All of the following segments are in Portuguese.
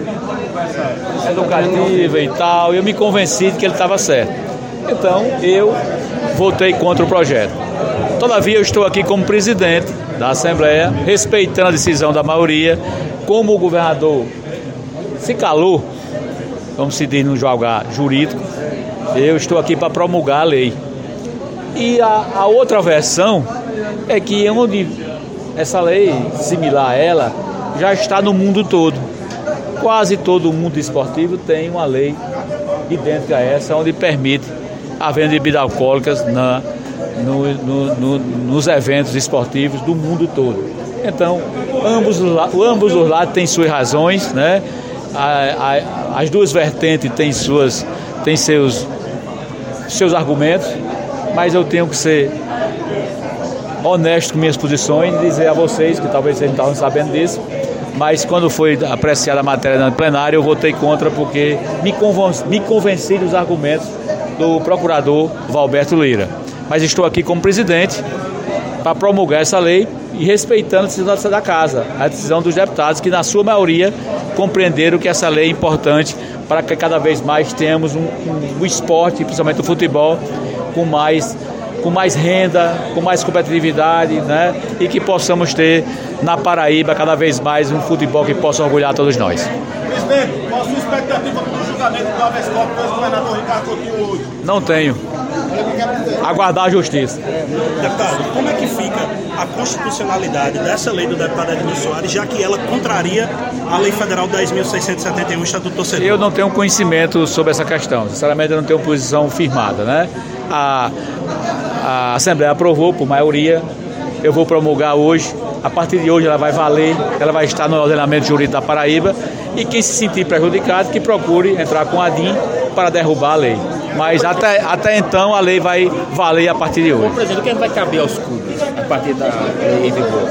educativa e tal, eu me convenci de que ele estava certo. Então, eu votei contra o projeto. Todavia, eu estou aqui como presidente da Assembleia, respeitando a decisão da maioria, como o governador se calou, vamos se dizer no jogar jurídico, eu estou aqui para promulgar a lei. E a outra versão é que onde essa lei, similar a ela, já está no mundo todo. Quase todo o mundo esportivo tem uma lei idêntica a essa, onde permite a venda de bebidas alcoólicas nos eventos esportivos do mundo todo. Então, ambos os lados têm suas razões, né? As duas vertentes têm seus argumentos, mas eu tenho que ser honesto com minhas posições e dizer a vocês, que talvez vocês não estavam sabendo disso, mas quando foi apreciada a matéria no plenário, eu votei contra porque me convenci dos argumentos do procurador Valberto Lira. Mas estou aqui como presidente para promulgar essa lei e respeitando a decisão da Casa, a decisão dos deputados, que na sua maioria compreenderam que essa lei é importante para que cada vez mais tenhamos um esporte, principalmente o futebol, com mais renda, com mais competitividade, né? E que possamos ter na Paraíba cada vez mais um futebol que possa orgulhar todos nós. Presidente, qual a sua expectativa para o julgamento do habeas corpus do ex-governador Ricardo Coutinho hoje? Não tenho. Aguardar a justiça. Deputado, como é que fica a constitucionalidade dessa lei do deputado Edmilson Soares, já que ela contraria a Lei Federal 10.671, Estatuto do Torcedor? Eu não tenho conhecimento sobre essa questão. Sinceramente, eu não tenho posição firmada, né? A Assembleia aprovou por maioria. Eu vou promulgar hoje. A partir de hoje ela vai valer, ela vai estar no ordenamento jurídico da Paraíba. E quem se sentir prejudicado, que procure entrar com a ADIM para derrubar a lei. Mas até então a lei vai valer a partir de hoje. Bom, presidente, o que vai caber aos clubes a partir da lei em vigor?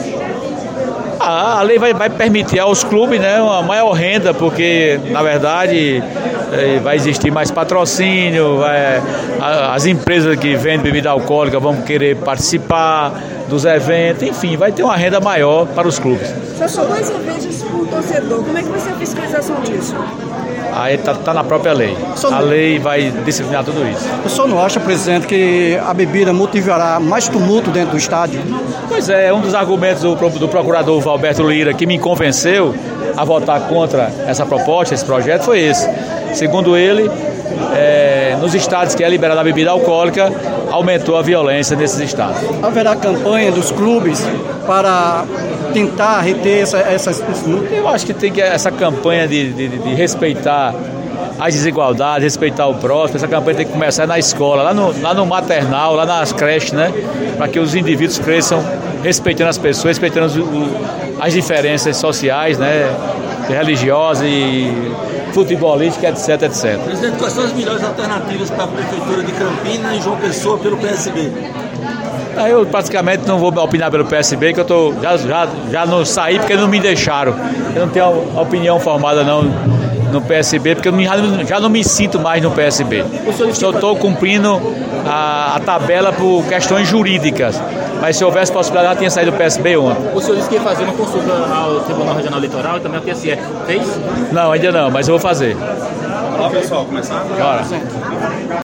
A lei vai permitir aos clubes, né, uma maior renda, porque na verdade vai existir mais patrocínio, as empresas que vendem bebida alcoólica vão querer participar dos eventos, enfim, vai ter uma renda maior para os clubes. São 2 eventos por torcedor, como é que vai ser a fiscalização disso? Aí está na própria lei. A lei vai disciplinar tudo isso. O senhor não acha, presidente, que a bebida motivará mais tumulto dentro do estádio? Pois é, um dos argumentos do procurador Valberto Lira que me convenceu a votar contra essa proposta, esse projeto, foi esse. Segundo ele, nos estados que é liberada a bebida alcoólica, aumentou a violência nesses estados. Haverá campanha dos clubes para tentar reter essas... Eu acho que tem que essa campanha de respeitar as desigualdades, respeitar o próximo. Essa campanha tem que começar na escola, lá no maternal, lá nas creches, né? Para que os indivíduos cresçam respeitando as pessoas, respeitando as diferenças sociais, né? Religiosas e futebolísticas, etc, etc. Presidente, quais são as melhores alternativas para a Prefeitura de Campina e João Pessoa pelo PSB? Eu praticamente não vou opinar pelo PSB, que eu já não saí porque não me deixaram. Eu não tenho opinião formada não no PSB, porque eu já não me sinto mais no PSB. Só estou cumprindo a tabela por questões jurídicas. Mas se houvesse possibilidade, eu já tinha saído do PSB ontem. O senhor disse que ia fazer uma consulta ao Tribunal Regional Eleitoral e também ao TSE. Fez? Não, ainda não, mas eu vou fazer. Vamos lá, pessoal, começar? Bora.